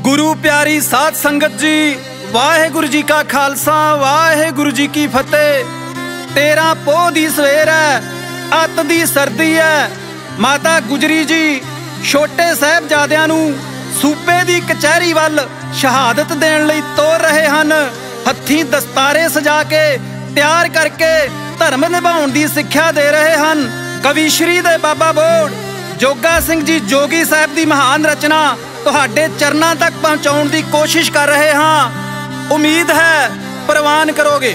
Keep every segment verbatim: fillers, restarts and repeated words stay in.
गुरु प्यारी साध संगत जी, वाहेगुरु जी का खालसा वाहेगुरु जी की फतेह। तेरह पोह दी सवेर है, अत दी सर्दी है। माता गुजरी जी छोटे साहिबजादियां नूं सूबे दी कचहरी वल शहादत देण लई तोर रहे हन। हत्थीं दस्तारे सजा के तैयार करके धर्म निभाउण दी सिक्ख्या दे रहे हन। कवि श्री दे बाबा बोड़ जोगा सिंह जी जोगी साहब दी महान रचना तुहाडे चरनां तक पहुंचाउण दी कोशिश कर रहे हां। उम्मीद है प्रवान करोगे।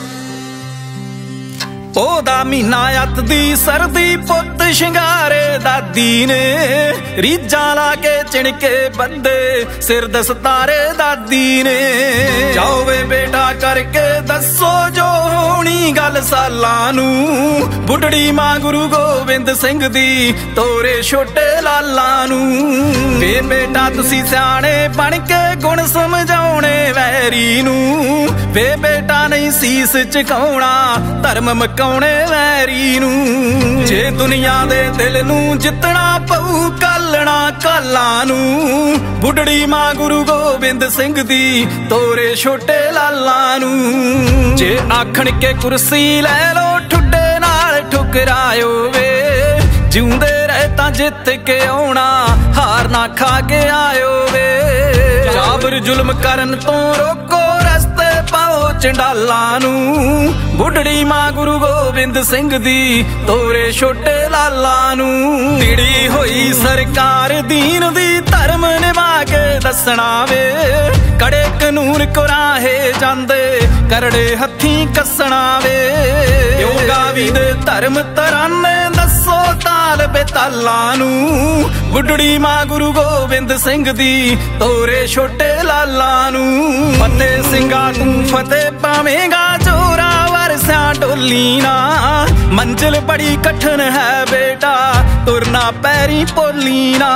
पोह दा महीना अत दी सर्दी पुत शिंगारे दादी ने रीझां ला के चिणके बंदे सिर दस्तारे दादी ने। जाओ वे बेटा करके दसो जो होनी गल सालां नूं। बुढ़ड़ी मां गुरु गोबिंद सिंह दी तोरे छोटे लालां नूं। वे बेटा तुसी सियाणे बन के गुण समझाउणे वैरी नूं। वे बेटा नहीं सीस झुकाउणा धर्म मकाउणे वैरी नूं। जे दुनिया दे दिल नूं जितना पऊ कालना कालां नूं। बुढ़ड़ी मां गुरु गोबिंद सिंह दी तोरे छोटे लालां नूं। जे आखण के कुर्सी लै लो ठुड्डे नाल ठुकरायो वे। जिउंदे रहे तां जित के आउणा हार ना खा के आयो वे। जाबर जुल्म करन तो रोको रस्ते पाओ चंडालां नूं। बुढ़ड़ी मां गुरु गोबिंद सिंह दी तोरे छोटे लालां नूं। तिड़ी होई सरकार दीन दी धर्म निभा के दसना वे। कड़े कानून कुराहे जांदे करड़े हत्थीं कसना वे। योगा भी दे धर्म तराने दसो ताल बेतालां नूं। बुढ़ड़ी मां गुरु गोबिंद सिंह दी तोरे छोटे लालां नूं। फतेह सिंगा तू फतेह पावेंगा जोरावर स्या डोली ना। मंजिल बड़ी कठिन है बेटा तुरना पैरी पोली ना।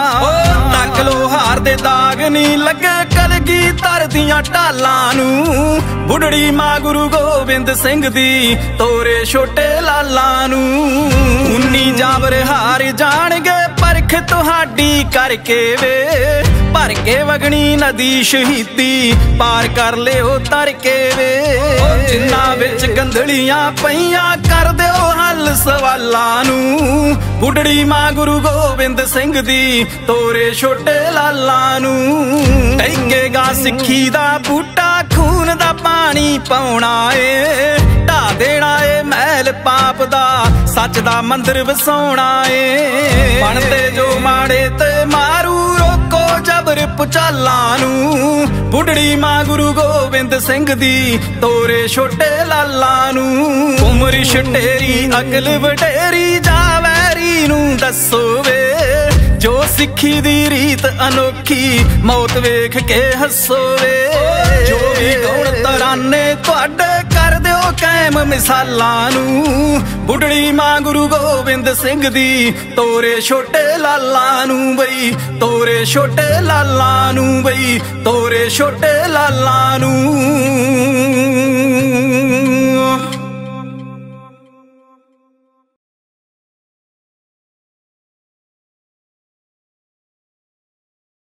तक लो हार दे दाग नी लगे कलगी तर दियां ढालां नूं। बुढ़ड़ी मां गुरु गोबिंद सिंह दी तोरे छोटे लालां नूं। उन्नी जाबर हार जाणगे परख तुहाडी करके वे। भर के वगनी नदी शहीदी पार कर लियो तर के वे। जिन्ना विच गंधलियां पईयां कर दिओ हल सवालां नूं। बुढ़ड़ी मां गुरु गोबिंद सिंह दी तोरे छोटे लालां नूं। टेकेगा सिक्खी दा बूटा खून दा पानी पाउणा ए। ढा देना ए महल पाप दा सच दा मंदिर वसाउणा ए। बनते जो माड़े ते मारू रोको जबर पुचालां नूं। बुढ़ड़ी मां गुरु गोबिंद सिंह दी तोरे छोटे लालां नूं। उमर छटेरी अकल वडेरी जावैरी नूं दसो वे। जो सिक्खी दी रीत अनोखी मौत वेख के हसो वे। जो भी गौण तराने तुहाडे कर दिओ कायम मिसालां नूं। बुढ़ड़ी मां गुरु गोबिंद सिंह दी तोरे छोटे लालां नूं बई। तोरे छोटे लालां नूं बई। तोरे छोटे लालां नूं।